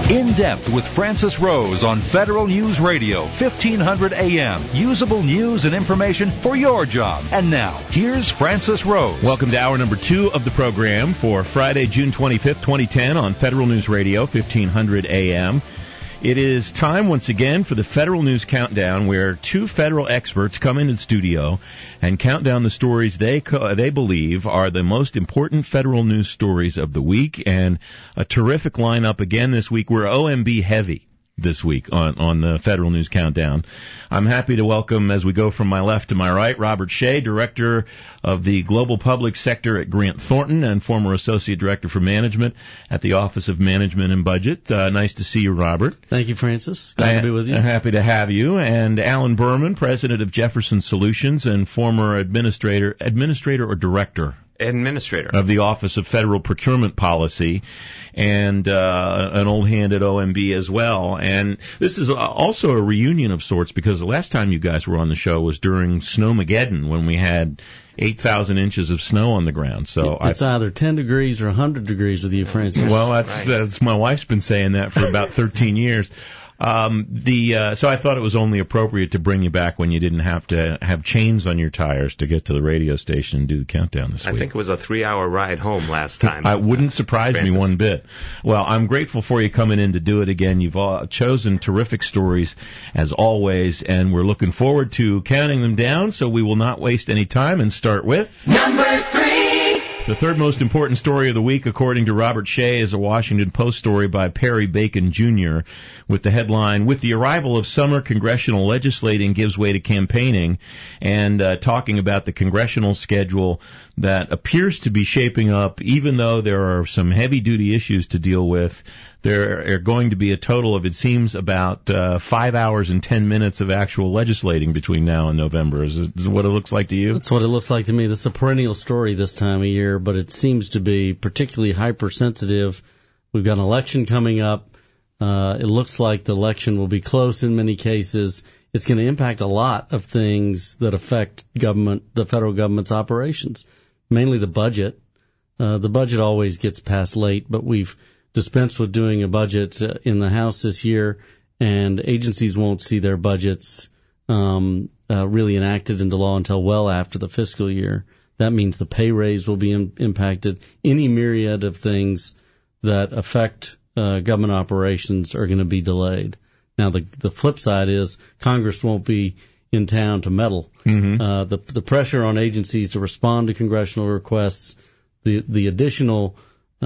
In Depth with Francis Rose on Federal News Radio, 1500 AM. Usable news and information for your job. And now, here's Francis Rose. Welcome to hour number 2 of the program for Friday, June 25th, 2010 on Federal News Radio, 1500 AM. It is time once again for the Federal News Countdown, where 2 federal experts come into the studio and count down the stories they believe are the most important federal news stories of the week. And a terrific lineup again this week. We're OMB heavy this week on the Federal News Countdown. I'm happy to welcome, as we go from my left to my right, Robert Shea, Director of the Global Public Sector at Grant Thornton and former Associate Director for Management at the Office of Management and Budget. Nice to see you, Robert. Thank you, Francis. Glad to be with you. I'm happy to have you. And Alan Berman, President of Jefferson Solutions and former Administrator or Director? Administrator of the Office of Federal Procurement Policy, and an old hand at OMB as well. And this is also a reunion of sorts, because the last time you guys were on the show was during Snowmageddon, when we had 8,000 inches of snow on the ground. So it's either 10 degrees or 100 degrees with you, Francis. Well, that's my wife's been saying that for about 13 years. So I thought it was only appropriate to bring you back when you didn't have to have chains on your tires to get to the radio station and do the countdown this week. I think it was a 3-hour ride home last time. It wouldn't surprise me one bit. Well, I'm grateful for you coming in to do it again. You've chosen terrific stories, as always, and we're looking forward to counting them down, so we will not waste any time and start with... Number 3! The third most important story of the week, according to Robert Shea, is a Washington Post story by Perry Bacon, Jr., with the headline, "With the arrival of summer, congressional legislating gives way to campaigning," and talking about the congressional schedule that appears to be shaping up, even though there are some heavy-duty issues to deal with. There are going to be a total of, it seems, about 5 hours and 10 minutes of actual legislating between now and November. Is it what it looks like to you? That's what it looks like to me. This is a perennial story this time of year, but it seems to be particularly hypersensitive. We've got an election coming up. It looks like the election will be close in many cases. It's going to impact a lot of things that affect the federal government's operations, mainly the budget. The budget always gets passed late, but we've dispensed with doing a budget in the House this year, and agencies won't see their budgets really enacted into law until well after the fiscal year. That means the pay raise will be impacted. Any myriad of things that affect government operations are going to be delayed. Now, the flip side is Congress won't be in town to meddle. Mm-hmm. The pressure on agencies to respond to congressional requests, the additional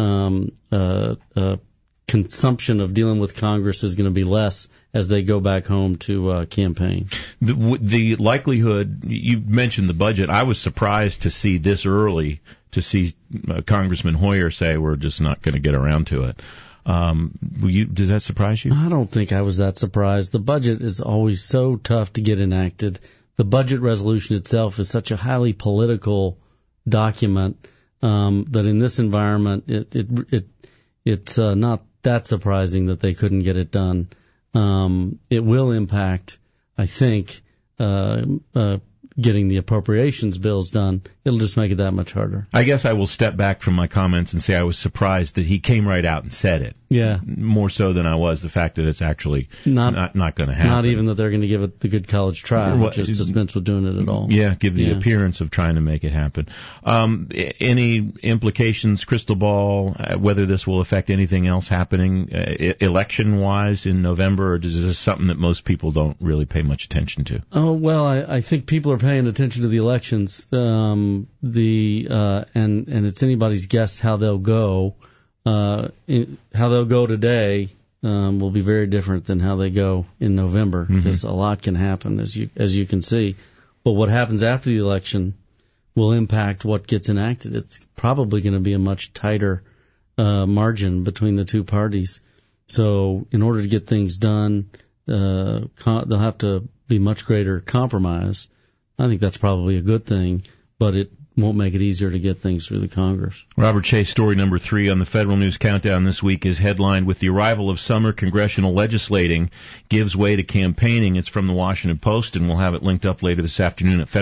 consumption of dealing with Congress is going to be less as they go back home to campaign. The likelihood, you mentioned the budget. I was surprised to see this early, to see Congressman Hoyer say we're just not going to get around to it. Does that surprise you? I don't think I was that surprised. The budget is always so tough to get enacted. The budget resolution itself is such a highly political document that in this environment, it's not that surprising that they couldn't get it done. It will impact, I think, getting the appropriations bills done. It'll just make it that much harder. I guess I will step back from my comments and say I was surprised that he came right out and said it. Yeah. More so than I was the fact that it's actually not going to happen. Not even that they're going to give it the good college try, just dispense with doing it at all. Yeah, give the appearance of trying to make it happen. Any implications, crystal ball, whether this will affect anything else happening election-wise in November, or is this something that most people don't really pay much attention to? Oh, well, I think people are paying attention to the elections. And it's anybody's guess how they'll go. How they'll go today will be very different than how they go in November, because a lot can happen, as you can see. But what happens after the election will impact what gets enacted. It's probably going to be a much tighter margin between the two parties. So in order to get things done, there'll have to be much greater compromise. I think that's probably a good thing. but it won't make it easier to get things through the Congress. Robert Shea, story number 3 on the Federal News Countdown this week is headlined, "With the arrival of summer, congressional legislating gives way to campaigning." It's from the Washington Post, and we'll have it linked up later this afternoon at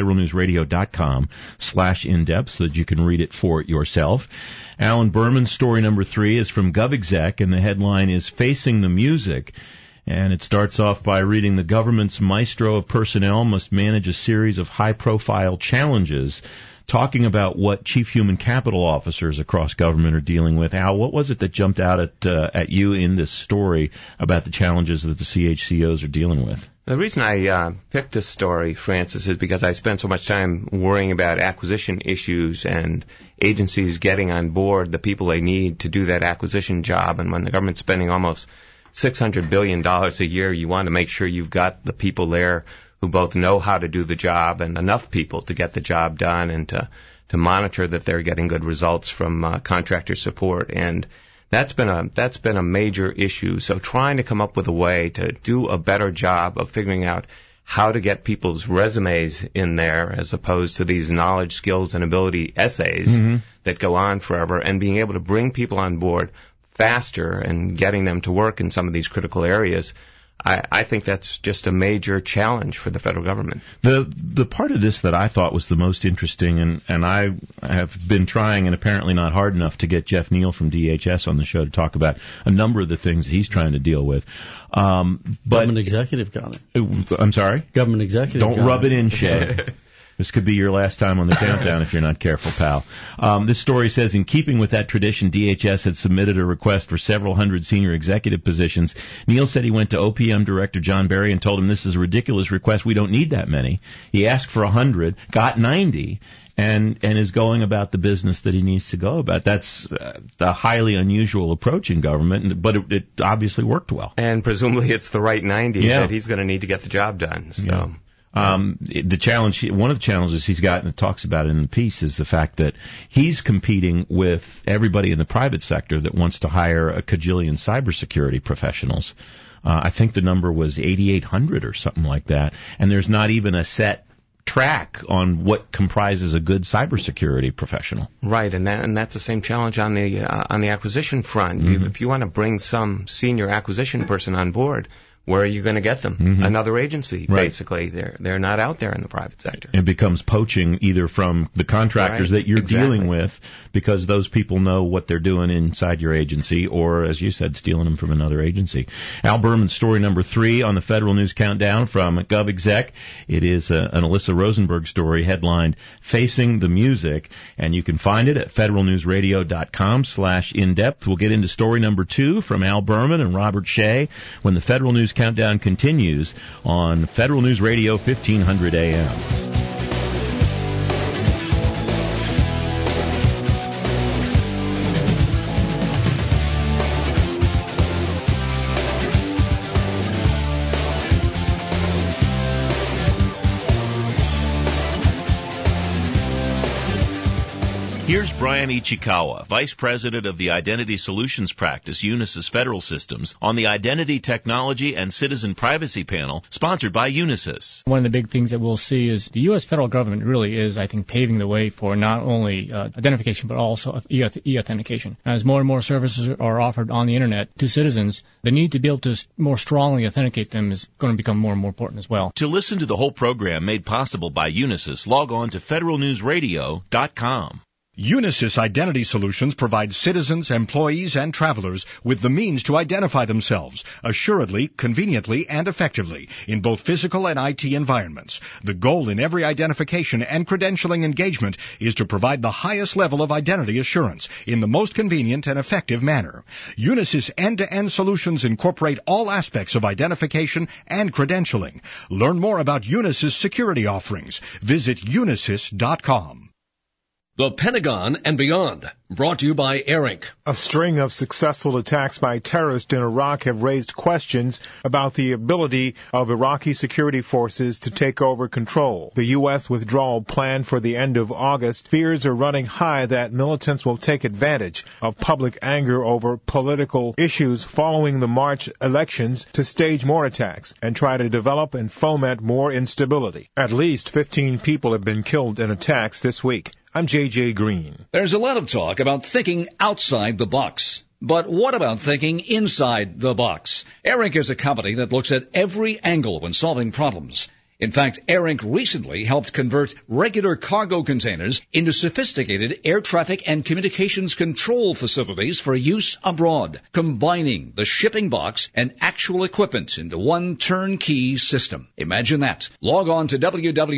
federalnewsradio.com/in-depth so that you can read it for yourself. Alan Berman's story number 3 is from GovExec, and the headline is "Facing the Music." And it starts off by reading, "The government's maestro of personnel must manage a series of high-profile challenges," talking about what chief human capital officers across government are dealing with. Al, what was it that jumped out at you in this story about the challenges that the CHCOs are dealing with? The reason I picked this story, Francis, is because I spent so much time worrying about acquisition issues and agencies getting on board the people they need to do that acquisition job. And when the government's spending almost $600 billion a year, you want to make sure you've got the people there who both know how to do the job and enough people to get the job done and to monitor that they're getting good results from contractor support. And that's been a major issue. So trying to come up with a way to do a better job of figuring out how to get people's resumes in there as opposed to these knowledge, skills, and ability essays that go on forever, and being able to bring people on board faster and getting them to work in some of these critical areas. I think that's just a major challenge for the federal government. The part of this that I thought was the most interesting, and I have been trying, and apparently not hard enough, to get Jeff Neal from DHS on the show to talk about a number of the things that he's trying to deal with. Government executive got it. I'm sorry? Government executive Don't rub it in, Shay. This could be your last time on the countdown if you're not careful, pal. This story says, in keeping with that tradition, DHS had submitted a request for several hundred senior executive positions. Neal said he went to OPM Director John Berry and told him, "This is a ridiculous request. We don't need that many." He asked for 100, got 90, and is going about the business that he needs to go about. That's a highly unusual approach in government, but it obviously worked well. And presumably it's the right 90 that he's going to need to get the job done. So. Yeah. The challenge, one of the challenges he's got, and it talks about it in the piece, is the fact that he's competing with everybody in the private sector that wants to hire a cajillion cybersecurity professionals. I think the number was 8,800 or something like that, and there's not even a set track on what comprises a good cybersecurity professional. Right, and that's the same challenge on the acquisition front. If you want to bring some senior acquisition person on board, where are you going to get them? Another agency, basically. They're not out there in the private sector. It becomes poaching either from the contractors that you're dealing with, because those people know what they're doing inside your agency, or, as you said, stealing them from another agency. Al Berman's story number 3 on the Federal News Countdown from GovExec. It is an Alyssa Rosenberg story headlined, "Facing the Music," and you can find it at federalnewsradio.com/in-depth. We'll get into story number 2 from Al Berman and Robert Shea when the Federal News Countdown continues on Federal News Radio 1500 AM. Here's Brian Ichikawa, Vice President of the Identity Solutions Practice, Unisys Federal Systems, on the Identity Technology and Citizen Privacy Panel, sponsored by Unisys. One of the big things that we'll see is the U.S. federal government really is, I think, paving the way for not only identification but also e-authentication. As more and more services are offered on the Internet to citizens, the need to be able to more strongly authenticate them is going to become more and more important as well. To listen to the whole program made possible by Unisys, log on to federalnewsradio.com. Unisys Identity Solutions provides citizens, employees, and travelers with the means to identify themselves assuredly, conveniently, and effectively in both physical and IT environments. The goal in every identification and credentialing engagement is to provide the highest level of identity assurance in the most convenient and effective manner. Unisys end-to-end solutions incorporate all aspects of identification and credentialing. Learn more about Unisys security offerings. Visit unisys.com. The Pentagon and Beyond, brought to you by AIR Inc. A string of successful attacks by terrorists in Iraq have raised questions about the ability of Iraqi security forces to take over control. The U.S. withdrawal plan for the end of August, fears are running high that militants will take advantage of public anger over political issues following the March elections to stage more attacks and try to develop and foment more instability. At least 15 people have been killed in attacks this week. I'm J.J. Green. There's a lot of talk about thinking outside the box. But what about thinking inside the box? AIR Inc. is a company that looks at every angle when solving problems. In fact, AIR Inc. recently helped convert regular cargo containers into sophisticated air traffic and communications control facilities for use abroad, combining the shipping box and actual equipment into one turnkey system. Imagine that. Log on to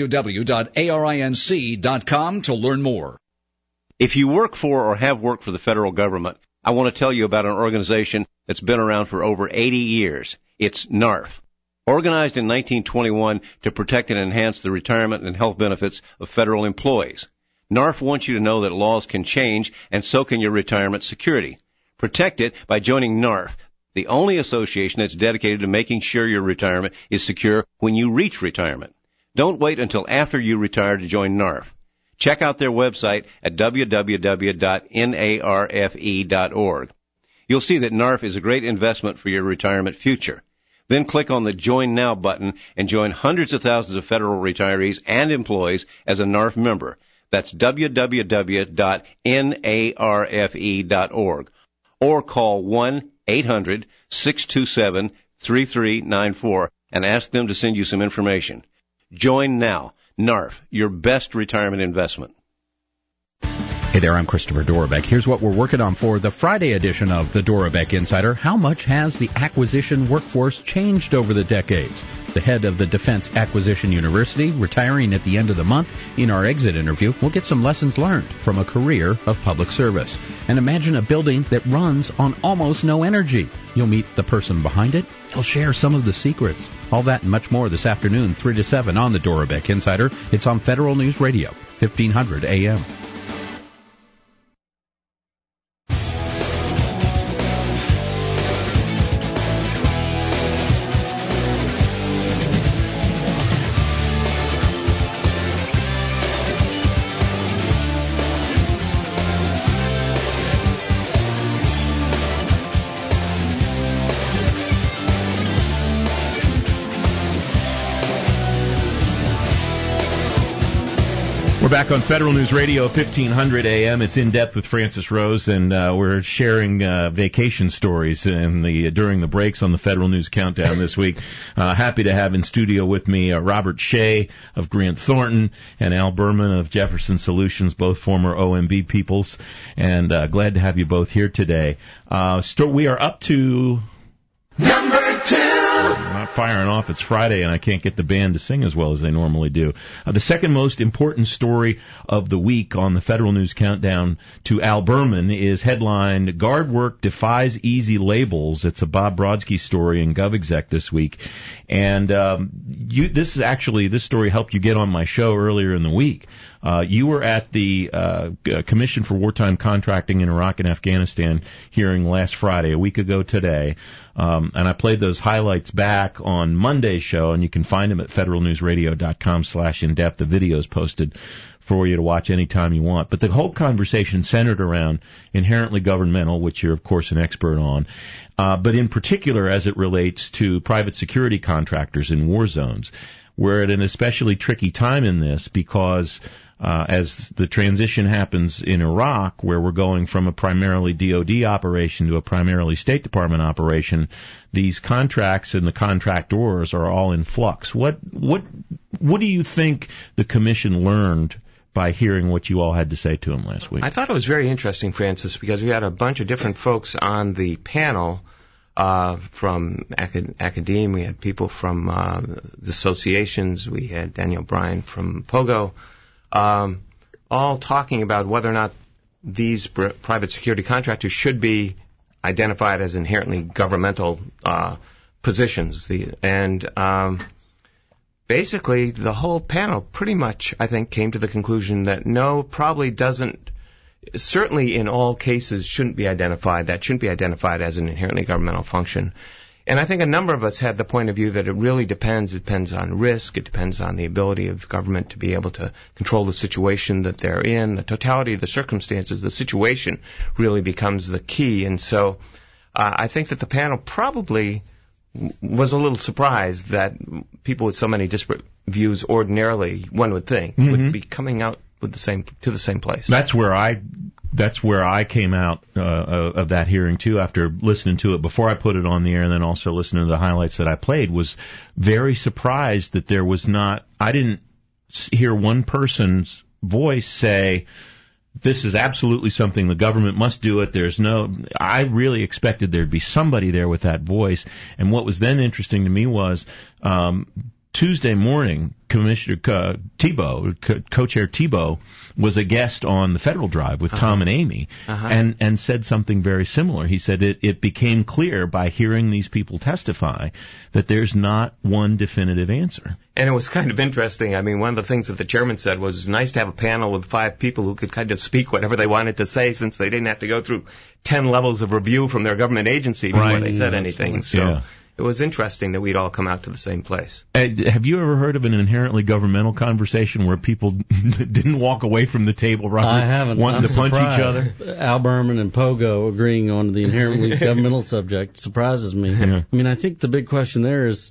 www.arinc.com to learn more. If you work for or have worked for the federal government, I want to tell you about an organization that's been around for over 80 years. It's NARF. Organized in 1921 to protect and enhance the retirement and health benefits of federal employees. NARF wants you to know that laws can change, and so can your retirement security. Protect it by joining NARF, the only association that's dedicated to making sure your retirement is secure when you reach retirement. Don't wait until after you retire to join NARF. Check out their website at www.narfe.org. You'll see that NARF is a great investment for your retirement future. Then click on the Join Now button and join hundreds of thousands of federal retirees and employees as a NARF member. That's www.narfe.org. Or call 1-800-627-3394 and ask them to send you some information. Join now. NARF, your best retirement investment. Hey there, I'm Christopher Dorbeck. Here's what we're working on for the Friday edition of the Dorbeck Insider. How much has the acquisition workforce changed over the decades? The head of the Defense Acquisition University, retiring at the end of the month. In our exit interview, we'll get some lessons learned from a career of public service. And imagine a building that runs on almost no energy. You'll meet the person behind it. He'll share some of the secrets. All that and much more this afternoon, 3 to 7 on the Dorbeck Insider. It's on Federal News Radio, 1500 AM. We're back on Federal News Radio, 1500 AM. It's In Depth with Francis Rose, and we're sharing vacation stories during the breaks on the Federal News Countdown this week. Happy to have in studio with me Robert Shea of Grant Thornton and Al Berman of Jefferson Solutions, both former OMB peoples, and glad to have you both here today. We are up to number 2. I'm not firing off. It's Friday, and I can't get the band to sing as well as they normally do. The second most important story of the week on the Federal News Countdown to Al Berman is headlined, Guard Work Defies Easy Labels. It's a Bob Brodsky story in GovExec this week. And this story helped you get on my show earlier in the week. You were at the Commission for Wartime Contracting in Iraq and Afghanistan hearing last Friday, a week ago today, and I played those highlights back on Monday's show, and you can find them at federalnewsradio.com/indepth. The video's posted for you to watch anytime you want. But the whole conversation centered around inherently governmental, which you're, of course, an expert on, but in particular as it relates to private security contractors in war zones. We're at an especially tricky time in this because as the transition happens in Iraq, where we're going from a primarily DoD operation to a primarily State Department operation, these contracts and the contractors are all in flux. What do you think the Commission learned by hearing what you all had to say to him last week? I thought it was very interesting, Francis, because we had a bunch of different folks on the panel from academia. We had people from the associations. We had Daniel Bryan from POGO, all talking about whether or not these private security contractors should be identified as inherently governmental positions. basically the whole panel pretty much, I think, came to the conclusion that no, probably doesn't, certainly in all cases shouldn't be identified. That shouldn't be identified as an inherently governmental function. And I think a number of us have the point of view that it really depends. It depends on risk. It depends on the ability of government to be able to control the situation that they're in. The totality of the circumstances, the situation really becomes the key. And so I think that the panel probably was a little surprised that people with so many disparate views ordinarily, one would think, would be coming out with the same place. That's where I came out of that hearing too, after listening to it before I put it on the air, and then also listening to the highlights that I played. Was very surprised that there was not. I didn't hear one person's voice say, "This is absolutely something the government must do it." I really expected there'd be somebody there with that voice. And what was then interesting to me was Tuesday morning, Commissioner Thibault, Co-Chair Thibault, was a guest on the Federal Drive with Tom and Amy, and said something very similar. He said it became clear by hearing these people testify that there's not one definitive answer. And it was kind of interesting. I mean, one of the things that the chairman said was it's nice to have a panel with 5 people who could kind of speak whatever they wanted to say, since they didn't have to go through 10 levels of review from their government agency before they said anything. So it was interesting that we'd all come out to the same place. Have you ever heard of an inherently governmental conversation where people didn't walk away from the table, Robert, I haven't. wanting to punch each other? Al Berman and Pogo agreeing on the inherently governmental subject surprises me. Yeah. I mean, I think the big question there is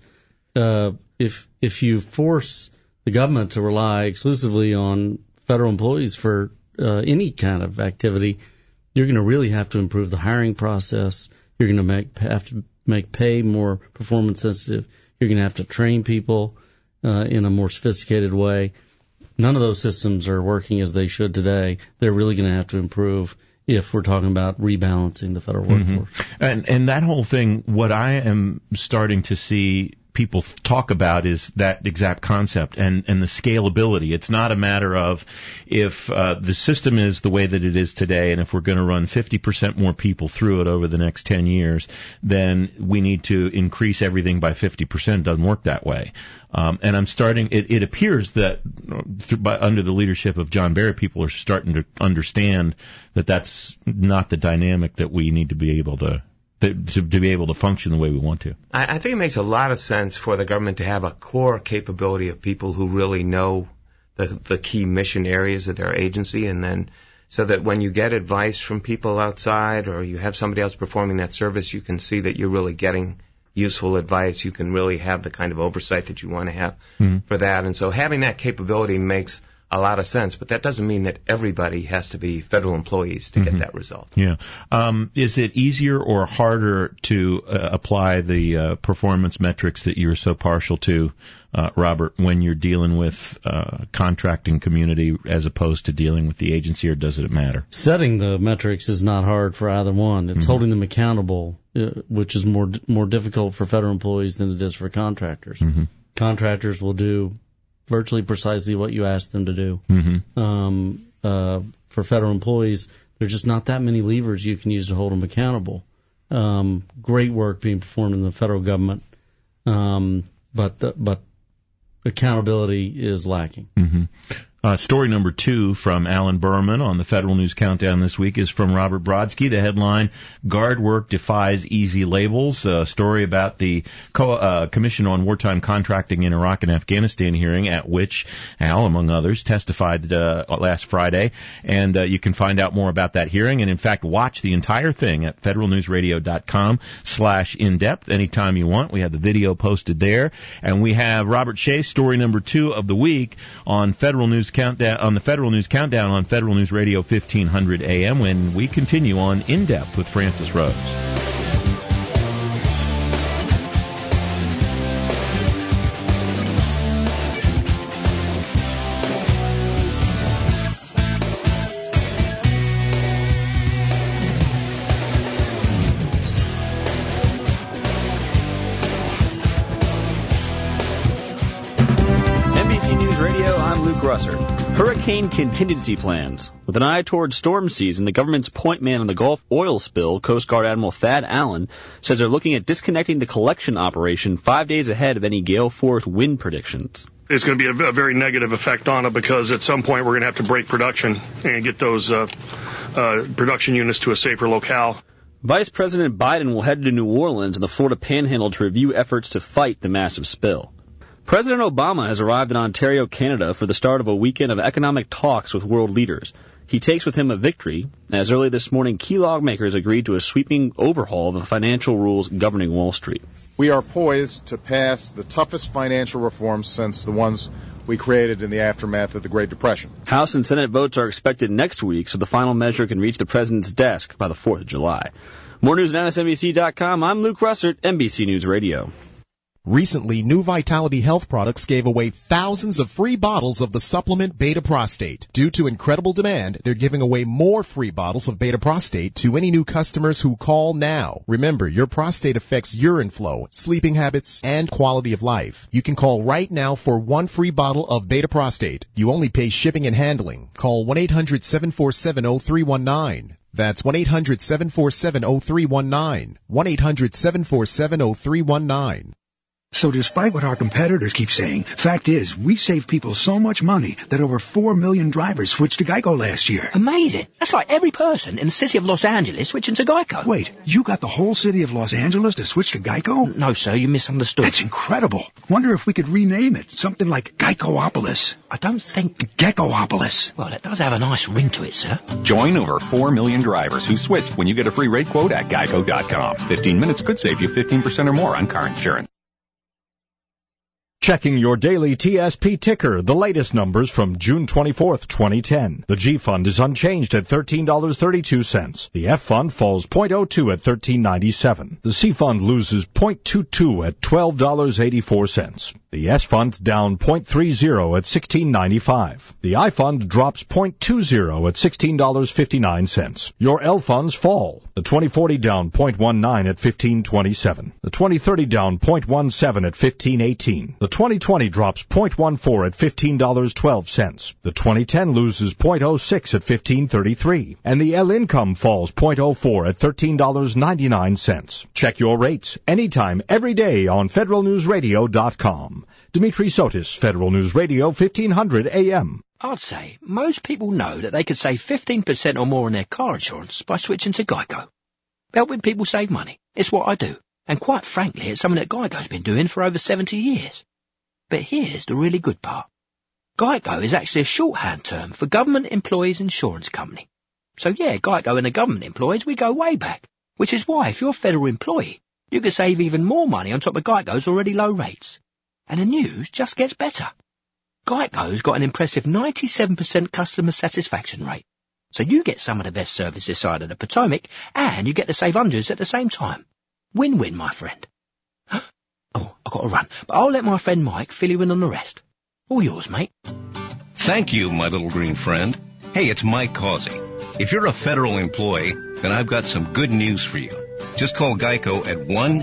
if you force the government to rely exclusively on federal employees for any kind of activity, you're going to really have to improve the hiring process. You're going to have to make pay more performance sensitive. You're going to have to train people in a more sophisticated way. None of those systems are working as they should today. They're really going to have to improve if we're talking about rebalancing the federal workforce. And that whole thing, what I am starting to see people talk about is that exact concept and the scalability. It's not a matter of if the system is the way that it is today, and if we're going to run 50% more people through it over the next 10 years, then we need to increase everything by 50%. It doesn't work that way. And it appears that under the leadership of John Barrett, people are starting to understand that that's not the dynamic that we need to be able to be able to function the way we want to. I think it makes a lot of sense for the government to have a core capability of people who really know the key mission areas of their agency, and then so that when you get advice from people outside or you have somebody else performing that service, you can see that you're really getting useful advice. You can really have the kind of oversight that you want to have for that. And so having that capability makes a lot of sense, but that doesn't mean that everybody has to be federal employees to get that result. Yeah. Is it easier or harder to apply the performance metrics that you're so partial to, Robert, when you're dealing with contracting community as opposed to dealing with the agency, or does it matter? Setting the metrics is not hard for either one. It's holding them accountable, which is more difficult for federal employees than it is for contractors. Contractors will do virtually precisely what you ask them to do. For federal employees, there are just not that many levers you can use to hold them accountable. Great work being performed in the federal government, but accountability is lacking. Story number 2 from Alan Berman on the Federal News Countdown this week is from Robert Brodsky. The headline, Guard Work Defies Easy Labels. A story about the Commission on Wartime Contracting in Iraq and Afghanistan hearing at which Al, among others, testified last Friday. And you can find out more about that hearing and, in fact, watch the entire thing at federalnewsradio.com/in-depth anytime you want. We have the video posted there. And we have Robert Shea, story number 2 of the week on Federal News Countdown, on the Federal News Countdown on Federal News Radio 1500 AM, when we continue on In Depth with Francis Rose. NBC News Radio, I'm Luke Russer. Hurricane contingency plans. With an eye toward storm season, the government's point man on the Gulf oil spill, Coast Guard Admiral Thad Allen, says they're looking at disconnecting the collection operation 5 days ahead of any gale force wind predictions. It's going to be a very negative effect on it because at some point we're going to have to break production and get those production units to a safer locale. Vice President Biden will head to New Orleans in the Florida Panhandle to review efforts to fight the massive spill. President Obama has arrived in Ontario, Canada for the start of a weekend of economic talks with world leaders. He takes with him a victory, as early this morning key lawmakers agreed to a sweeping overhaul of the financial rules governing Wall Street. We are poised to pass the toughest financial reforms since the ones we created in the aftermath of the Great Depression. House and Senate votes are expected next week, so the final measure can reach the president's desk by the 4th of July. More news at NSNBC.com. I'm Luke Russert, NBC News Radio. Recently, New Vitality Health Products gave away thousands of free bottles of the supplement Beta Prostate. Due to incredible demand, they're giving away more free bottles of Beta Prostate to any new customers who call now. Remember, your prostate affects urine flow, sleeping habits, and quality of life. You can call right now for one free bottle of Beta Prostate. You only pay shipping and handling. Call 1-800-747-0319. That's 1-800-747-0319. 1-800-747-0319. So despite what our competitors keep saying, fact is, we saved people so much money that over 4 million drivers switched to GEICO last year. Amazing. That's like every person in the city of Los Angeles switching to GEICO. Wait, you got the whole city of Los Angeles to switch to GEICO? No, sir, you misunderstood. That's incredible. Wonder if we could rename it, something like GEICOopolis. I don't think... Geckopolis. Well, it does have a nice ring to it, sir. Join over 4 million drivers who switched when you get a free rate quote at geico.com. 15 minutes could save you 15% or more on car insurance. Checking your daily TSP ticker, the latest numbers from June 24th, 2010. The G Fund is unchanged at $13.32. The F Fund falls 0.02 at $13.97. The C Fund loses 0.22 at $12.84. The S Fund's down 0.30 at $16.95. The I Fund drops 0.20 at $16.59. Your L Funds fall. The 2040 down 0.19 at $15.27. The 2030 down 0.17 at $15.18. The 2020 drops 0.14 at $15.12. The 2010 loses 0.06 at $15.33. And the L Income falls 0.04 at $13.99. Check your rates anytime, every day on federalnewsradio.com. Dimitri Sotis, Federal News Radio, 1500 AM. I'd say most people know that they could save 15% or more on their car insurance by switching to GEICO. Helping people save money. It's what I do. And quite frankly, it's something that GEICO's been doing for over 70 years. But here's the really good part. GEICO is actually a shorthand term for Government Employees Insurance Company. So yeah, GEICO and the government employees, we go way back. Which is why, if you're a federal employee, you can save even more money on top of GEICO's already low rates. And the news just gets better. GEICO's got an impressive 97% customer satisfaction rate. So you get some of the best service this side of the Potomac, and you get to save hundreds at the same time. Win-win, my friend. Oh, I've got to run, but I'll let my friend Mike fill you in on the rest. All yours, mate. Thank you, my little green friend. Hey, it's Mike Causey. If you're a federal employee, then I've got some good news for you. Just call GEICO at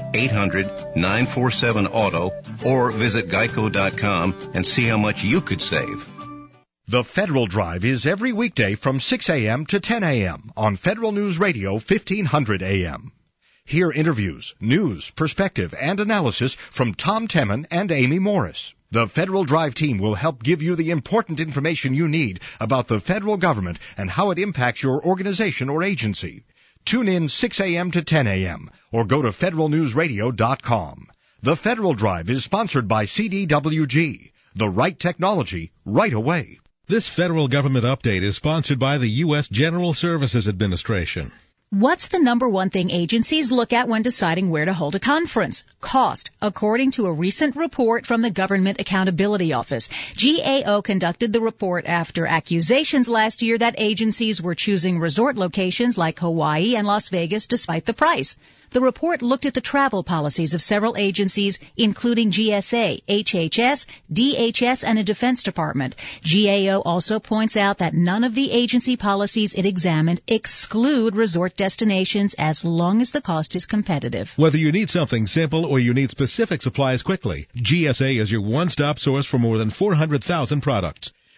1-800-947-AUTO or visit geico.com and see how much you could save. The Federal Drive is every weekday from 6 a.m. to 10 a.m. on Federal News Radio, 1500 a.m. Hear interviews, news, perspective, and analysis from Tom Temin and Amy Morris. The Federal Drive team will help give you the important information you need about the federal government and how it impacts your organization or agency. Tune in 6 a.m. to 10 a.m. or go to federalnewsradio.com. The Federal Drive is sponsored by CDWG. The right technology, right away. This federal government update is sponsored by the U.S. General Services Administration. What's the number one thing agencies look at when deciding where to hold a conference? Cost, according to a recent report from the Government Accountability Office. GAO conducted the report after accusations last year that agencies were choosing resort locations like Hawaii and Las Vegas despite the price. The report looked at the travel policies of several agencies, including GSA, HHS, DHS, and the Defense Department. GAO also points out that none of the agency policies it examined exclude resort destinations as long as the cost is competitive. Whether you need something simple or you need specific supplies quickly, GSA is your one-stop source for more than 400,000 products.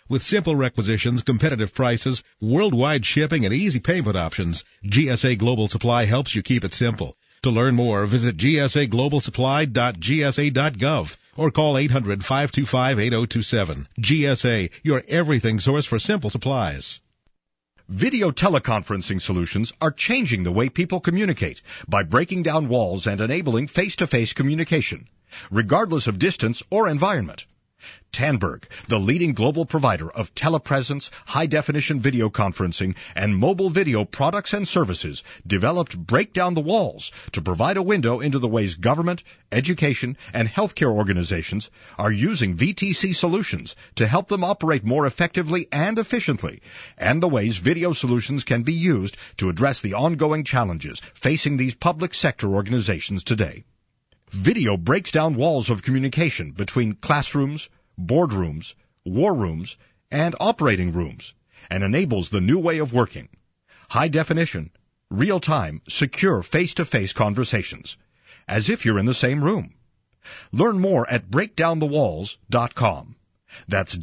With simple requisitions, competitive prices, worldwide shipping, and easy payment options, GSA Global Supply helps you keep it simple. To learn more, visit gsaglobalsupply.gsa.gov or call 800-525-8027. GSA, your everything source for simple supplies. Video teleconferencing solutions are changing the way people communicate by breaking down walls and enabling face-to-face communication, regardless of distance or environment. Tandberg, the leading global provider of telepresence, high-definition video conferencing, and mobile video products and services, developed Break Down the Walls to provide a window into the ways government, education, and healthcare organizations are using VTC solutions to help them operate more effectively and efficiently, and the ways video solutions can be used to address the ongoing challenges facing these public sector organizations today. Video breaks down walls of communication between classrooms, boardrooms, war rooms, and operating rooms, and enables the new way of working. High definition, real-time, secure face-to-face conversations, as if you're in the same room. Learn more at breakdownthewalls.com. That's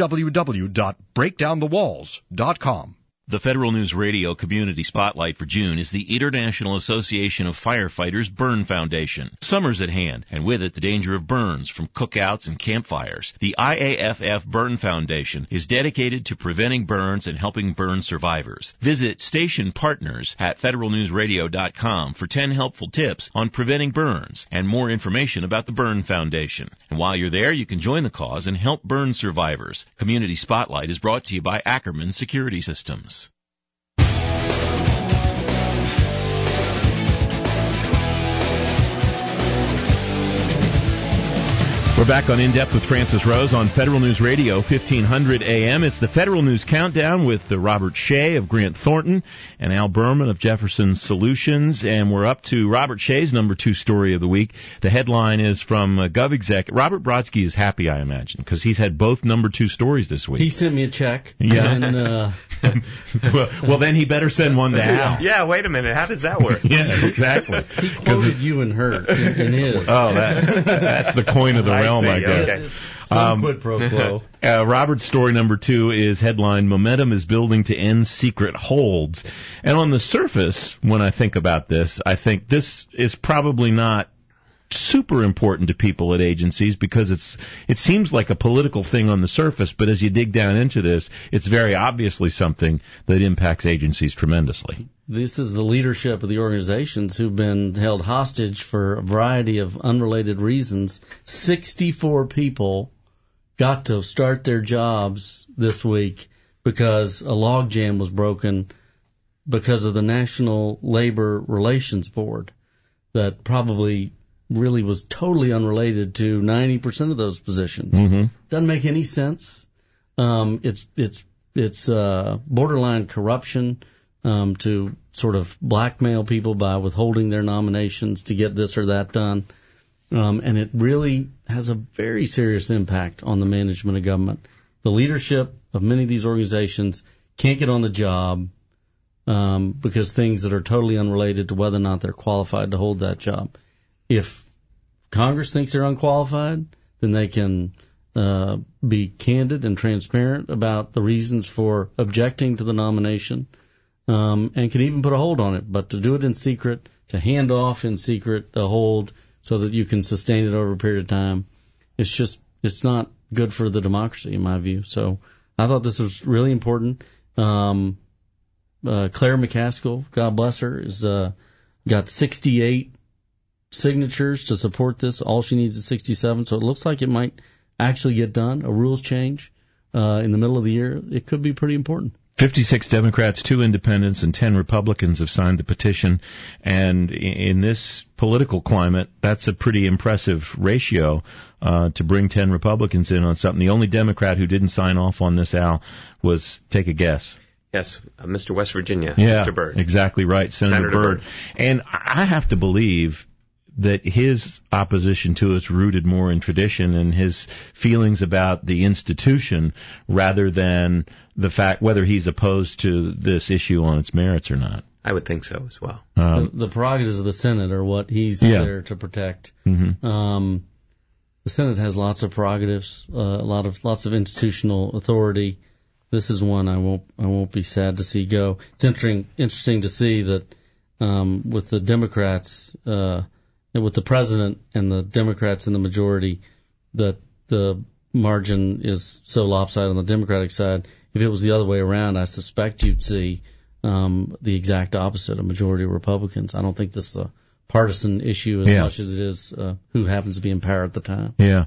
www.breakdownthewalls.com. The Federal News Radio Community Spotlight for June is the International Association of Firefighters Burn Foundation. Summer's at hand, and with it the danger of burns from cookouts and campfires. The IAFF Burn Foundation is dedicated to preventing burns and helping burn survivors. Visit Station Partners at federalnewsradio.com for 10 helpful tips on preventing burns and more information about the Burn Foundation. And while you're there, you can join the cause and help burn survivors. Community Spotlight is brought to you by Ackerman Security Systems. We're back on In Depth with Francis Rose on Federal News Radio, 1500 AM. It's the Federal News Countdown with Robert Shea of Grant Thornton and Al Berman of Jefferson Solutions. And we're up to Robert Shea's number 2 story of the week. The headline is from GovExec. Robert Brodsky is happy, I imagine, because he's had both number 2 stories this week. He sent me a check. Yeah. And, well, then he better send one to Al. Yeah, wait a minute. How does that work? Yeah, exactly. He quoted you and her in his. Oh, that's the coin of the realm, I guess. Okay. Some quid pro quo. Robert's story number 2 is headlined, Momentum is Building to End Secret Holds. And on the surface, when I think about this, I think this is probably not super important to people at agencies because it seems like a political thing on the surface, but as you dig down into this, it's very obviously something that impacts agencies tremendously. This is the leadership of the organizations who've been held hostage for a variety of unrelated reasons. 64 people got to start their jobs this week because a logjam was broken because of the National Labor Relations Board that probably really was totally unrelated to 90% of those positions. Mm-hmm. Doesn't make any sense. It's borderline corruption to sort of blackmail people by withholding their nominations to get this or that done. And it really has a very serious impact on the management of government. The leadership of many of these organizations can't get on the job because things that are totally unrelated to whether or not they're qualified to hold that job. If Congress thinks they're unqualified, then they can be candid and transparent about the reasons for objecting to the nomination, and can even put a hold on it. But to do it in secret, to hand off in secret a hold so that you can sustain it over a period of time, it's not good for the democracy in my view. So I thought this was really important. Claire McCaskill, God bless her, is got 68 signatures to support this. All she needs is 67, so it looks like it might actually get done. A rules change in the middle of the year, it could be pretty important. 56 Democrats, 2 independents, and 10 Republicans have signed the petition. And in this political climate, that's a pretty impressive ratio to bring 10 Republicans in on something. The only Democrat who didn't sign off on this, Al, was, take a guess. Yes, Mr. West Virginia, yeah, Mr. Byrd. Exactly right, Senator Byrd. And I have to believe that his opposition to it's rooted more in tradition and his feelings about the institution rather than the fact whether he's opposed to this issue on its merits or not. I would think so as well. The prerogatives of the Senate are what he's there to protect. Mm-hmm. the Senate has lots of prerogatives, lots of institutional authority. This is one I won't be sad to see go. It's interesting to see that with the Democrats, with the president and the Democrats in the majority, that the margin is so lopsided on the Democratic side. If it was the other way around, I suspect you'd see the exact opposite, a majority of Republicans. I don't think this is a partisan issue as much as it is who happens to be in power at the time. Yeah.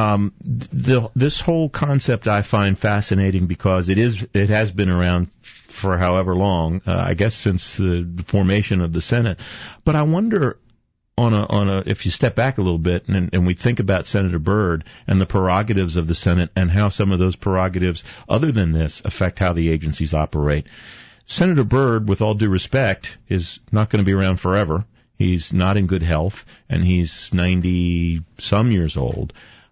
This whole concept I find fascinating because it has been around for however long, I guess since the formation of the Senate. But I wonder, if you step back a little bit and we think about Senator Byrd and the prerogatives of the Senate and how some of those prerogatives, other than this, affect how the agencies operate. Senator Byrd, with all due respect, is not going to be around forever. He's not in good health, and he's 90-some years old.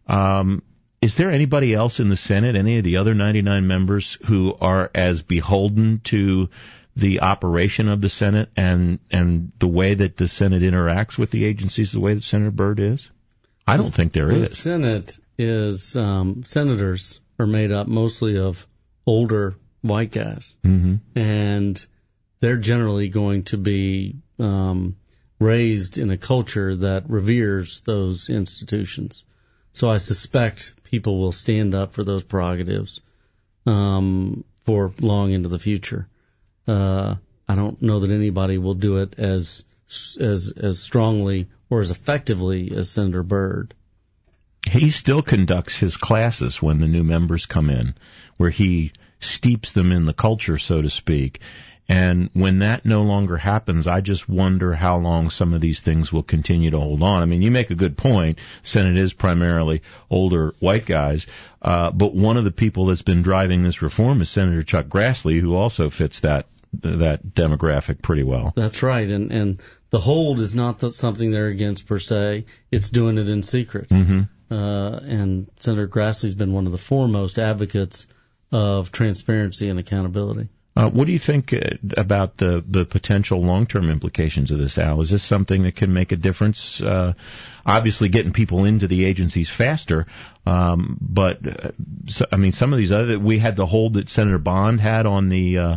Is there anybody else in the Senate, any of the other 99 members, who are as beholden to the operation of the Senate and the way that the Senate interacts with the agencies the way that Senator Byrd is? I don't think there is. The Senate is, senators are made up mostly of older white guys. Mm-hmm. And they're generally going to be raised in a culture that reveres those institutions. So I suspect people will stand up for those prerogatives for long into the future. I don't know that anybody will do it as strongly or as effectively as Senator Byrd. He still conducts his classes when the new members come in, where he steeps them in the culture, so to speak. And when that no longer happens, I just wonder how long some of these things will continue to hold on. I mean, you make a good point. Senate is primarily older white guys. But one of the people that's been driving this reform is Senator Chuck Grassley, who also fits that demographic pretty well. That's right. And the hold is not something they're against per se. It's doing it in secret. Mm-hmm. And Senator Grassley's been one of the foremost advocates of transparency and accountability. What do you think about the potential long-term implications of this, Al? Is this something that can make a difference? Obviously, getting people into the agencies faster, but some of these other, we had the hold that Senator Bond had on the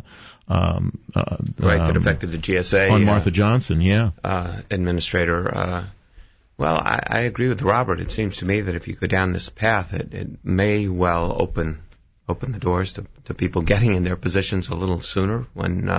that affected the GSA on Martha Johnson, administrator. Well, I agree with Robert. It seems to me that if you go down this path, it may well open the doors to people getting in their positions a little sooner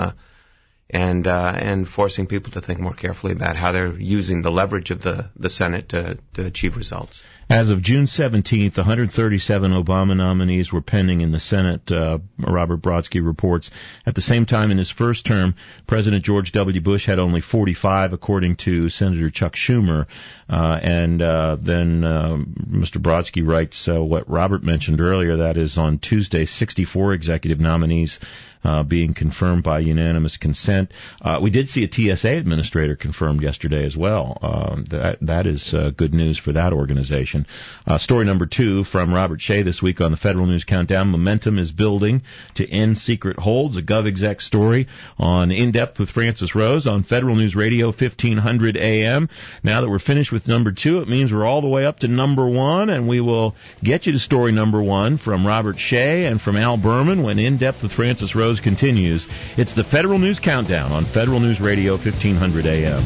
and forcing people to think more carefully about how they're using the leverage of the Senate to achieve results. As of June 17th, 137 Obama nominees were pending in the Senate, Robert Brodsky reports. At the same time, in his first term, President George W. Bush had only 45, according to Senator Chuck Schumer. Then Mr. Brodsky writes what Robert mentioned earlier, that is on Tuesday, 64 executive nominees being confirmed by unanimous consent. We did see a TSA administrator confirmed yesterday as well. That is good news for that organization. Story number 2 from Robert Shea this week on the Federal News Countdown. Momentum is building to end secret holds. A GovExec story on In Depth with Francis Rose on Federal News Radio 1500 AM. Now that we're finished with number 2, it means we're all the way up to number 1, and we will get you to story number 1 from Robert Shea and from Al Berman when In Depth with Francis Rose continues. It's the Federal News Countdown on Federal News Radio 1500 AM.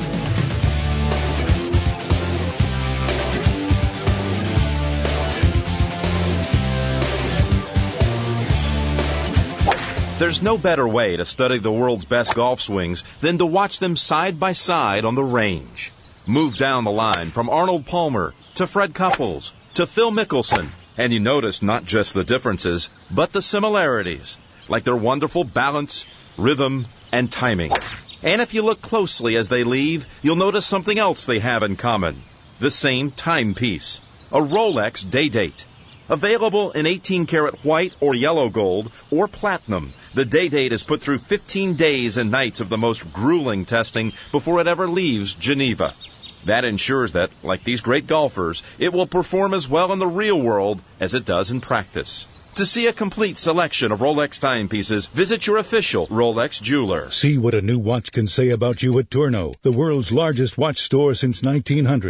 There's no better way to study the world's best golf swings than to watch them side by side on the range. Move down the line from Arnold Palmer to Fred Couples to Phil Mickelson, and you notice not just the differences, but the similarities, like their wonderful balance, rhythm, and timing. And if you look closely as they leave, you'll notice something else they have in common. The same timepiece, a Rolex Day-Date. Available in 18-karat white or yellow gold or platinum, the Day-Date is put through 15 days and nights of the most grueling testing before it ever leaves Geneva. That ensures that, like these great golfers, it will perform as well in the real world as it does in practice. To see a complete selection of Rolex timepieces, visit your official Rolex jeweler. See what a new watch can say about you at Tourneau, the world's largest watch store since 1900.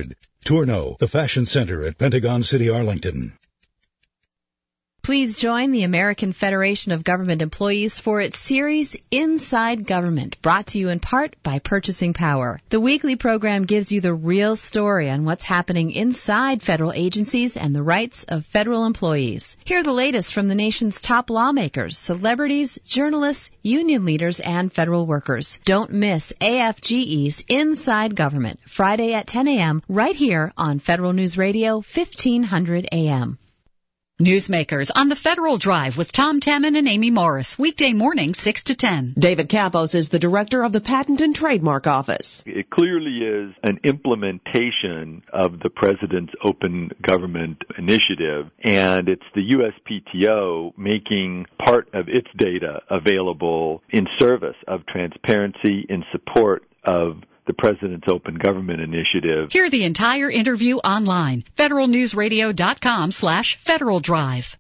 Tourneau, the Fashion Center at Pentagon City, Arlington. Please join the American Federation of Government Employees for its series Inside Government, brought to you in part by Purchasing Power. The weekly program gives you the real story on what's happening inside federal agencies and the rights of federal employees. Hear the latest from the nation's top lawmakers, celebrities, journalists, union leaders, and federal workers. Don't miss AFGE's Inside Government, Friday at 10 a.m., right here on Federal News Radio, 1500 a.m. Newsmakers on the Federal Drive with Tom Temin and Amy Morris, weekday morning 6 to 10. David Campos is the director of the Patent and Trademark Office. It clearly is an implementation of the President's Open Government Initiative, and it's the USPTO making part of its data available in service of transparency in support of the President's Open Government Initiative. Hear the entire interview online. federalnewsradio.com/Federal Drive.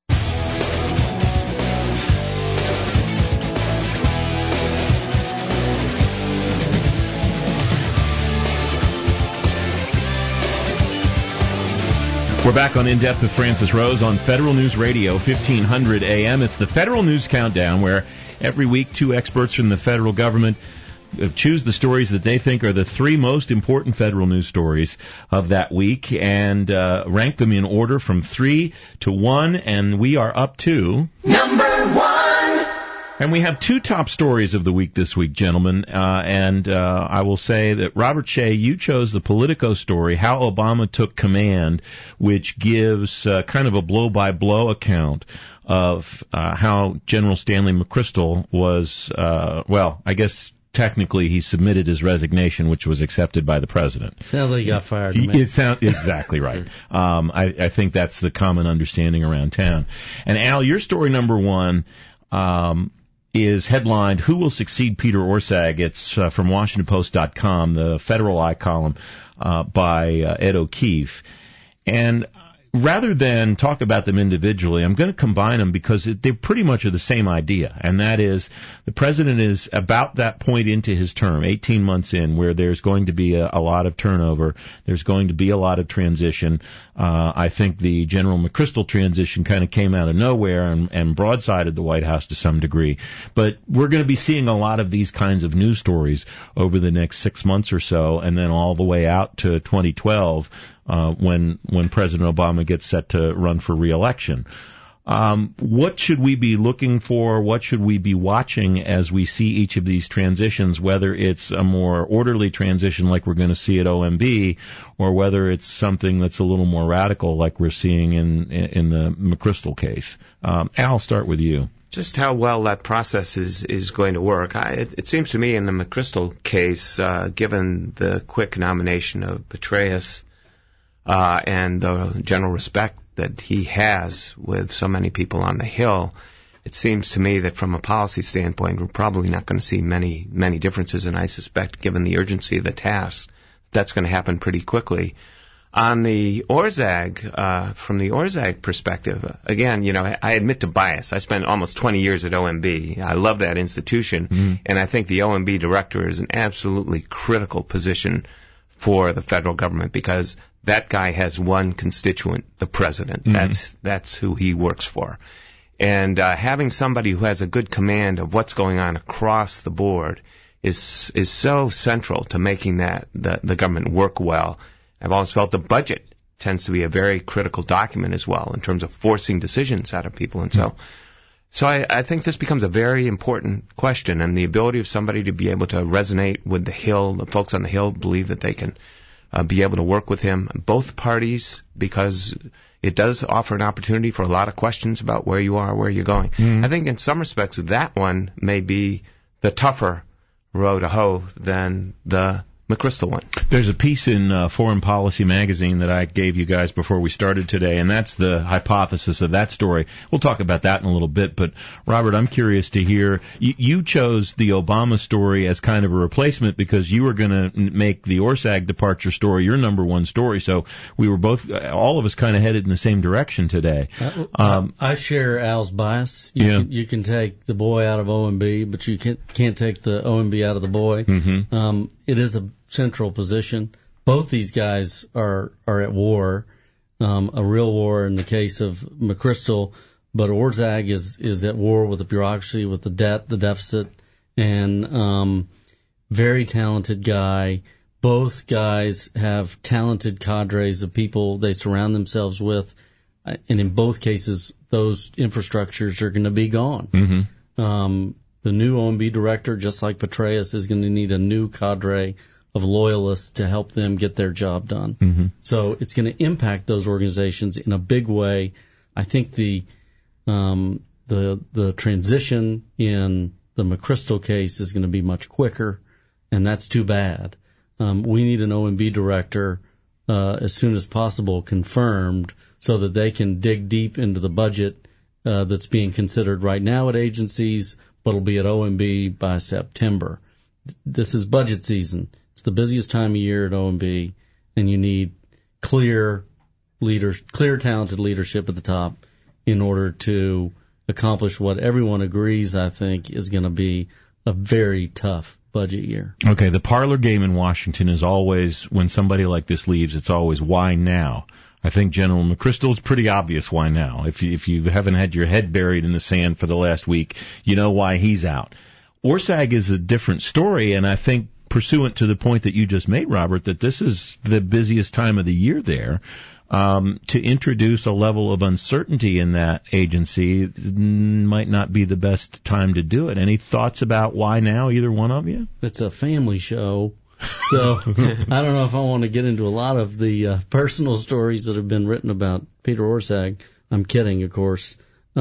We're back on In Depth with Francis Rose on Federal News Radio, 1500 AM. It's the Federal News Countdown, where every week 2 experts from the federal government choose the stories that they think are the 3 most important federal news stories of that week and rank them in order from 3 to 1, and we are up to number 1. And we have 2 top stories of the week this week, gentlemen, and I will say that, Robert Shea, you chose the Politico story, How Obama Took Command, which gives kind of a blow-by-blow account of how General Stanley McChrystal was, I guess technically he submitted his resignation, which was accepted by the president. Sounds like he got fired to me. It sounds exactly right. I think that's the common understanding around town. And Al, your story number 1 is headlined, Who Will Succeed Peter Orszag? It's from WashingtonPost.com, the Federal Eye column by Ed O'Keefe. And rather than talk about them individually, I'm going to combine them because they pretty much are the same idea, and that is the president is about that point into his term, 18 months in, where there's going to be a lot of turnover, there's going to be a lot of transition. I think the General McChrystal transition kind of came out of nowhere and broadsided the White House to some degree. But we're going to be seeing a lot of these kinds of news stories over the next 6 months or so, and then all the way out to 2012, when President Obama gets set to run for re-election. What should we be looking for? What should we be watching as we see each of these transitions, whether it's a more orderly transition like we're going to see at OMB, or whether it's something that's a little more radical like we're seeing in the McChrystal case? Al, I'll start with you. Just how well that process is going to work. It seems to me in the McChrystal case, given the quick nomination of Petraeus, and the general respect that he has with so many people on the Hill, it seems to me that from a policy standpoint, we're probably not going to see many differences, and I suspect, given the urgency of the task, that's going to happen pretty quickly. On the Orszag, from the Orszag perspective, again, I admit to bias. I spent almost 20 years at OMB. I love that institution, and I think the OMB director is an absolutely critical position for the federal government because that guy has one constituent, the president. That's who he works for. And having somebody who has a good command of what's going on across the board is so central to making the government work well. I've always felt the budget tends to be a very critical document as well in terms of forcing decisions out of people. And so I think this becomes a very important question, and the ability of somebody to be able to resonate with the Hill, the folks on the Hill believe that they can be able to work with him, both parties, because it does offer an opportunity for a lot of questions about where you are, where you're going. I think in some respects that one may be the tougher row to hoe than the McChrystal one. There's a piece in Foreign Policy magazine that I gave you guys before we started today, and that's the hypothesis of that story. We'll talk about that in a little bit, but Robert, I'm curious to hear, you chose the Obama story as kind of a replacement because you were going to make the Orszag departure story your number 1 story, so we were all of us kind of headed in the same direction today. I share Al's bias. You can take the boy out of OMB, but you can't take the OMB out of the boy. It is a central position. both these guys are at war, a real war in the case of McChrystal, but Orszag is at war with the bureaucracy, with the debt, the deficit, and very talented guy. Both guys have talented cadres of people they surround themselves with, and in both cases, those infrastructures are going to be gone. Mm-hmm. The new OMB director, just like Petraeus, is going to need a new cadre of loyalists to help them get their job done. Mm-hmm. So it's going to impact those organizations in a big way. I think the transition in the McChrystal case is going to be much quicker, and that's too bad. We need an OMB director as soon as possible confirmed so that they can dig deep into the budget that's being considered right now at agencies, but will be at OMB by September. This is budget season. It's the busiest time of year at OMB, and you need clear, talented leadership at the top in order to accomplish what everyone agrees, I think, is going to be a very tough budget year. Okay, the parlor game in Washington is always, when somebody like this leaves, it's always, why now? I think General McChrystal, it's pretty obvious why now. If you haven't had your head buried in the sand for the last week, you know why he's out. Orszag is a different story, and I think pursuant to the point that you just made, Robert, that this is the busiest time of the year there, to introduce a level of uncertainty in that agency might not be the best time to do it. Any thoughts about why now, either one of you? It's a family show, so I don't know if I want to get into a lot of the personal stories that have been written about Peter Orszag. I'm kidding, of course.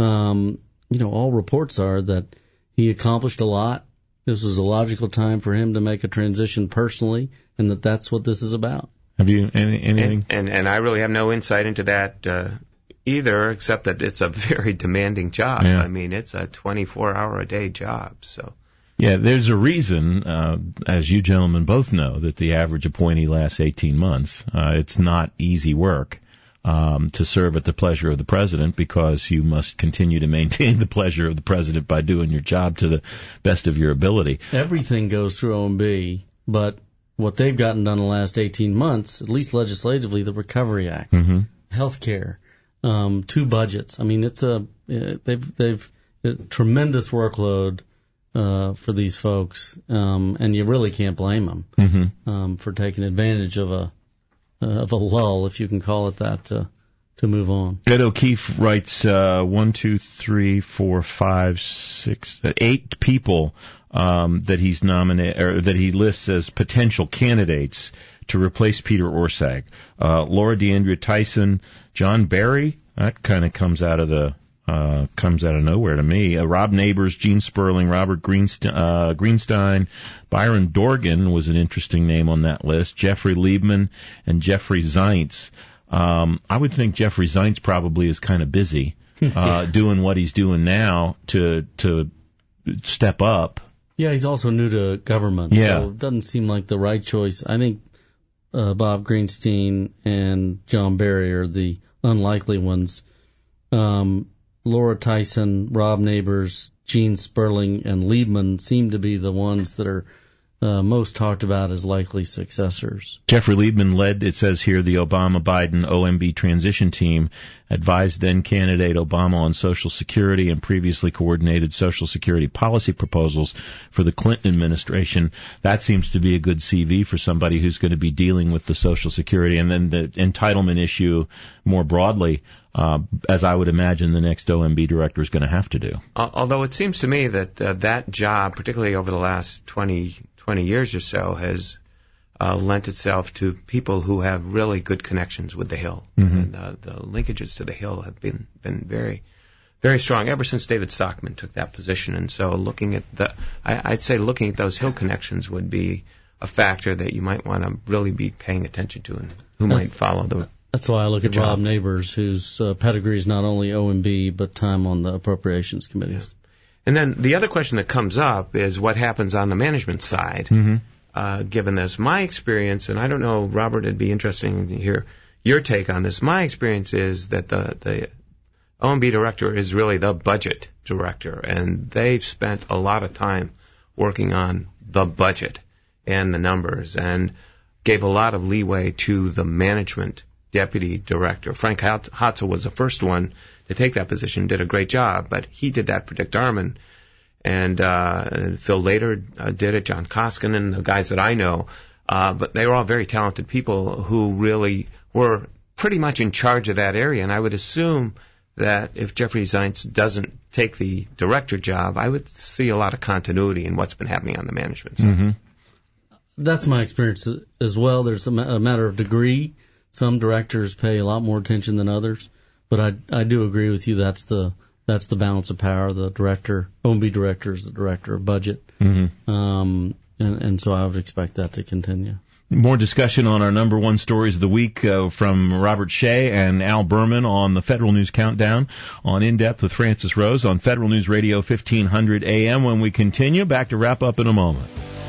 All reports are that he accomplished a lot. This was a logical time for him to make a transition personally, and that's what this is about. Have you anything? And I really have no insight into that either, except that it's a very demanding job. Yeah. I mean, it's a 24-hour-a-day job. So. Yeah, there's a reason, as you gentlemen both know, that the average appointee lasts 18 months. It's not easy work to serve at the pleasure of the president, because you must continue to maintain the pleasure of the president by doing your job to the best of your ability. Everything goes through OMB, but what they've gotten done in the last 18 months, at least legislatively, the Recovery Act, health care, 2 budgets. I mean, they've a tremendous workload for these folks, and you really can't blame them for taking advantage of a lull, if you can call it that, to move on. Ed O'Keefe writes 1, 2, 3, 4, 5, 6, 8 people that he's nominated, or that he lists as potential candidates to replace Peter Orszag. Laura DeAndrea Tyson, John Barry. That kind of comes out of nowhere to me. Rob Neighbors, Gene Sperling, Robert Greenstein, Byron Dorgan was an interesting name on that list. Jeffrey Liebman and Jeffrey Zients. I would think Jeffrey Zients probably is kind of busy doing what he's doing now to step up. Yeah, he's also new to government, so it doesn't seem like the right choice. I think Bob Greenstein and John Barry are the unlikely ones. Laura Tyson, Rob Neighbors, Gene Sperling, and Liebman seem to be the ones that are most talked about as likely successors. Jeffrey Liebman led, it says here, the Obama-Biden OMB transition team, advised then-candidate Obama on Social Security, and previously coordinated Social Security policy proposals for the Clinton administration. That seems to be a good CV for somebody who's going to be dealing with the Social Security and then the entitlement issue more broadly, as I would imagine the next OMB director is going to have to do. Although it seems to me that that job, particularly over the last 20 years or so, has lent itself to people who have really good connections with the Hill. And the linkages to the Hill have been very, very strong ever since David Stockman took that position. And so I'd say looking at those Hill connections would be a factor that you might want to really be paying attention to, and who might follow the That's why I look at Rob Neighbors, whose pedigree is not only OMB, but time on the appropriations committees. Yeah. And then the other question that comes up is what happens on the management side, given this. My experience, and I don't know, Robert, it'd be interesting to hear your take on this. My experience is that the OMB director is really the budget director, and they've spent a lot of time working on the budget and the numbers. And gave a lot of leeway to the management deputy director. Frank Hotza was the first one to take that position, did a great job, but he did that for Dick Darman. And Phil Lader did it, John Koskinen, the guys that I know. But they were all very talented people who really were pretty much in charge of that area. And I would assume that if Jeffrey Zients doesn't take the director job, I would see a lot of continuity in what's been happening on the management side. Mm-hmm. That's my experience as well. There's a matter of degree. Some directors pay a lot more attention than others, but I do agree with you. That's the balance of power. The director, OMB director, is the director of budget, and so I would expect that to continue. More discussion on our number one stories of the week from Robert Shea and Al Berman on the Federal News Countdown on In Depth with Francis Rose on Federal News Radio 1500 AM. When we continue, back to wrap up in a moment.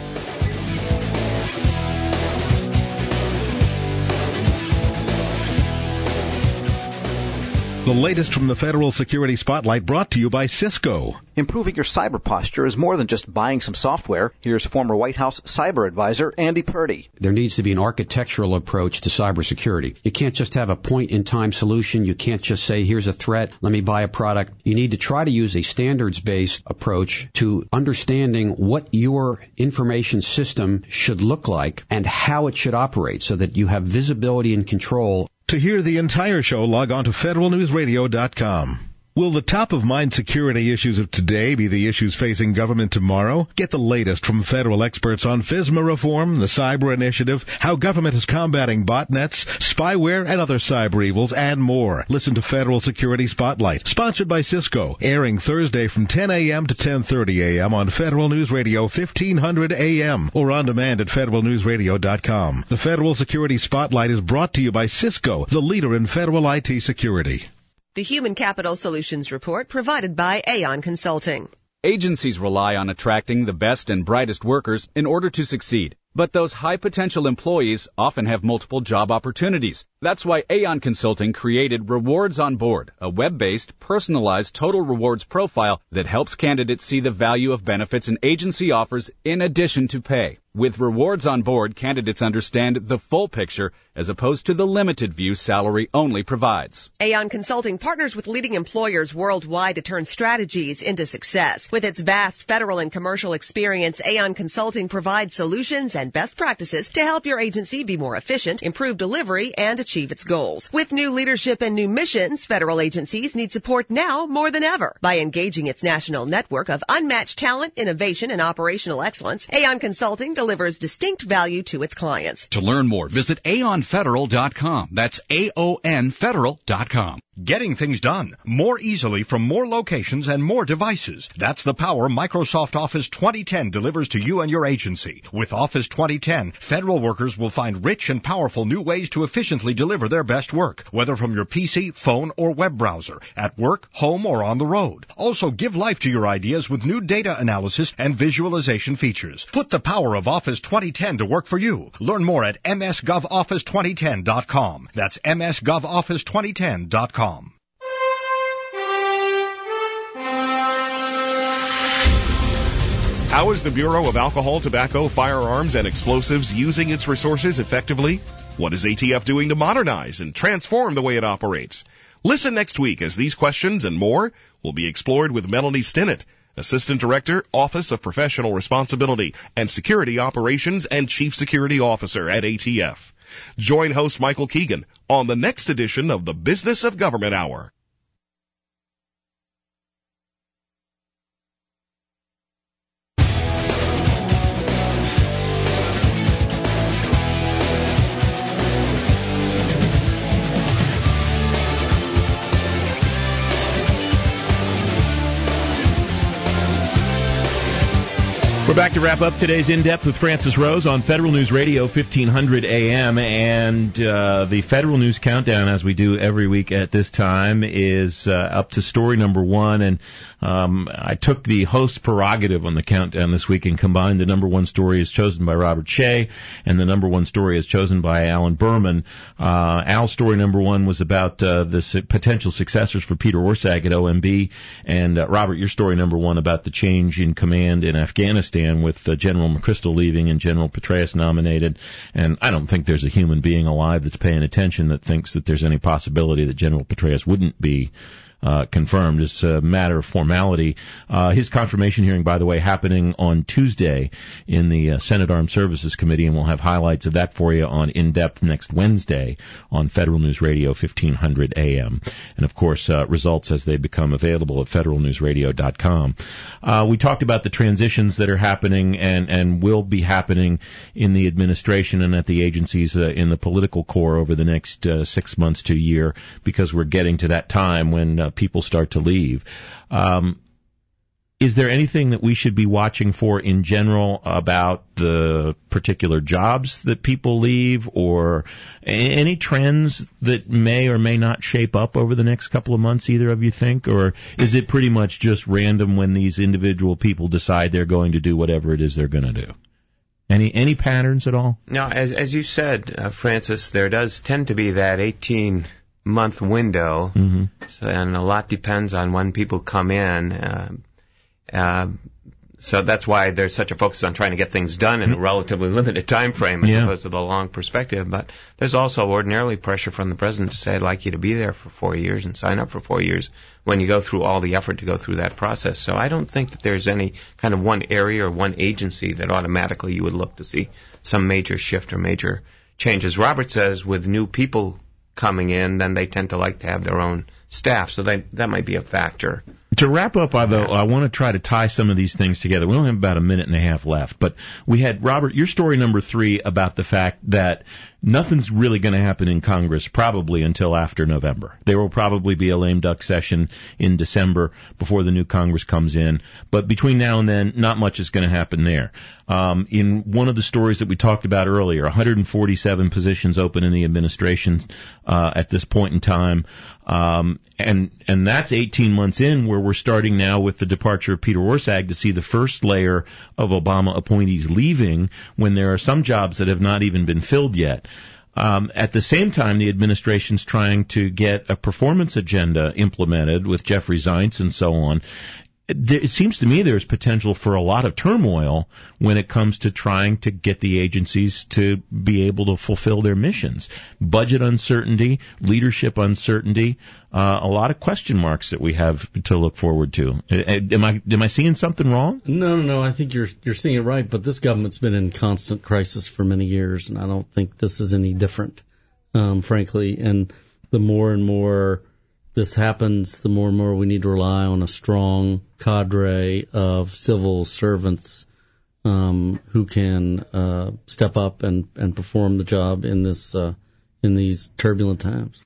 The latest from the Federal Security Spotlight brought to you by Cisco. Improving your cyber posture is more than just buying some software. Here's former White House cyber advisor Andy Purdy. There needs to be an architectural approach to cybersecurity. You can't just have a point-in-time solution. You can't just say, here's a threat, let me buy a product. You need to try to use a standards-based approach to understanding what your information system should look like and how it should operate so that you have visibility and control. To hear the entire show, log on to federalnewsradio.com. Will the top-of-mind security issues of today be the issues facing government tomorrow? Get the latest from federal experts on FISMA reform, the cyber initiative, how government is combating botnets, spyware, and other cyber evils, and more. Listen to Federal Security Spotlight, sponsored by Cisco, airing Thursday from 10 a.m. to 10:30 a.m. on Federal News Radio 1500 a.m. or on demand at federalnewsradio.com. The Federal Security Spotlight is brought to you by Cisco, the leader in federal IT security. The Human Capital Solutions Report provided by Aon Consulting. Agencies rely on attracting the best and brightest workers in order to succeed. But those high-potential employees often have multiple job opportunities. That's why Aon Consulting created Rewards on Board, a web-based, personalized total rewards profile that helps candidates see the value of benefits an agency offers in addition to pay. With Rewards on Board, candidates understand the full picture as opposed to the limited view salary only provides. Aon Consulting partners with leading employers worldwide to turn strategies into success. With its vast federal and commercial experience, Aon Consulting provides solutions and best practices to help your agency be more efficient, improve delivery, and achieve its goals. With new leadership and new missions, federal agencies need support now more than ever. By engaging its national network of unmatched talent, innovation, and operational excellence, Aon Consulting delivers distinct value to its clients. To learn more, visit AonFederal.com. That's AONFederal.com. Getting things done more easily from more locations and more devices. That's the power Microsoft Office 2010 delivers to you and your agency. With Office 2010, federal workers will find rich and powerful new ways to efficiently deliver their best work, whether from your PC, phone, or web browser, at work, home, or on the road. Also, give life to your ideas with new data analysis and visualization features. Put the power of Office 2010 to work for you. Learn more at msgovoffice2010.com. That's msgovoffice2010.com. How is the Bureau of Alcohol, Tobacco, Firearms, and Explosives using its resources effectively? What is ATF doing to modernize and transform the way it operates? Listen next week as these questions and more will be explored with Melanie Stinnett, Assistant Director, Office of Professional Responsibility and Security Operations and Chief Security Officer at ATF. Join host Michael Keegan on the next edition of the Business of Government Hour. We're back to wrap up today's In Depth with Francis Rose on Federal News Radio 1500 AM, and the Federal News Countdown, as we do every week at this time, is up to story number one, and I took the host prerogative on the countdown this week and combined the number one story as chosen by Robert Shea and the number one story as chosen by Alan Berman. Al's story number one was about the potential successors for Peter Orszag at OMB, and Robert, your story number one about the change in command in Afghanistan. understand, with General McChrystal leaving and General Petraeus nominated. And I don't think there's a human being alive that's paying attention that thinks that there's any possibility that General Petraeus wouldn't be confirmed. It's a matter of formality. His confirmation hearing, by the way, happening on Tuesday in the Senate Armed Services Committee, and we'll have highlights of that for you on In Depth next Wednesday on Federal News Radio 1500 AM. And of course, results as they become available at federalnewsradio.com. We talked about the transitions that are happening and will be happening in the administration and at the agencies in the political core over the next 6 months to a year, because we're getting to that time when people start to leave. Is there anything that we should be watching for in general about the particular jobs that people leave, or any trends that may or may not shape up over the next couple of months, either of you think? Or is it pretty much just random when these individual people decide they're going to do whatever it is they're going to do? Any patterns at all? No, as you said, Francis, there does tend to be that 18-month window, and a lot depends on when people come in. So that's why there's such a focus on trying to get things done in a relatively limited time frame as opposed to the long perspective. But there's also ordinarily pressure from the president to say, I'd like you to be there for 4 years and sign up for 4 years when you go through all the effort to go through that process. So I don't think that there's any kind of one area or one agency that automatically you would look to see some major shift or major changes. Robert says with new people coming in, then they tend to like to have their own staff, so that might be a factor. To wrap up, though, I want to try to tie some of these things together. We only have about a minute and a half left, but we had, Robert, your story number 3 about the fact that nothing's really going to happen in Congress probably until after November. There will probably be a lame duck session in December before the new Congress comes in, but between now and then, not much is going to happen there. In one of the stories that we talked about earlier, 147 positions open in the administration at this point in time, and that's 18 months in, where we're starting now with the departure of Peter Orszag to see the first layer of Obama appointees leaving, when there are some jobs that have not even been filled yet. At the same time, the administration's trying to get a performance agenda implemented with Jeffrey Zients and so on. It seems to me there's potential for a lot of turmoil when it comes to trying to get the agencies to be able to fulfill their missions. Budget uncertainty, leadership uncertainty, a lot of question marks that we have to look forward to. Am I seeing something wrong? No. I think you're seeing it right. But this government's been in constant crisis for many years, and I don't think this is any different, frankly. And the more and more this happens, the more and more we need to rely on a strong cadre of civil servants who can step up and perform the job in these turbulent times.